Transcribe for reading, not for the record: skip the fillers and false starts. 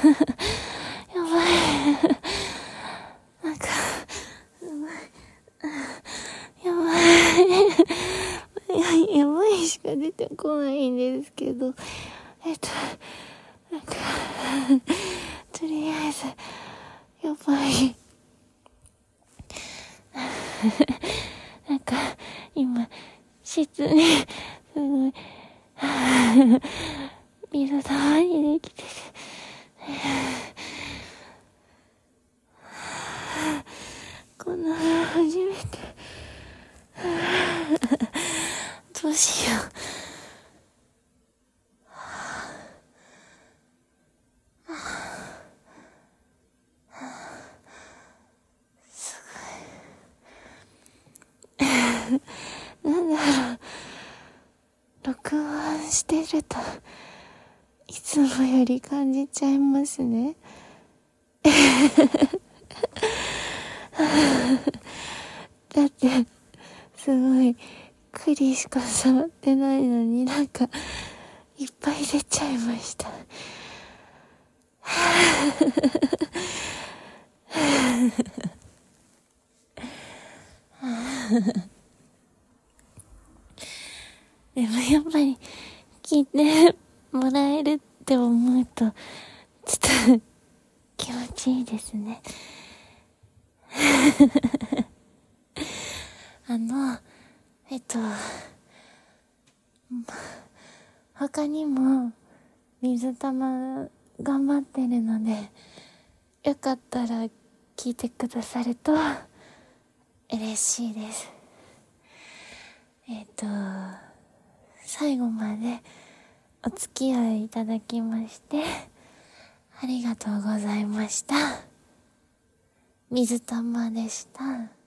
やばい。なんか、やばい。やばいしか出てこないんですけど、なんか、とりあえず、やばい。なんか、今、室に、すごい、水たまりできてて、こんなの初めて。どうしよう。なんだろう。録音してると、いつもより感じちゃいますね。だって、すごい、栗しか触ってないのになんか、いっぱい出ちゃいました。でもやっぱり、聞いてもらえるって思うと、ちょっと、気持ちいいですね。他にも水玉頑張ってるので、よかったら聞いてくださると嬉しいです。最後までお付き合いいただきましてありがとうございました。水玉でした。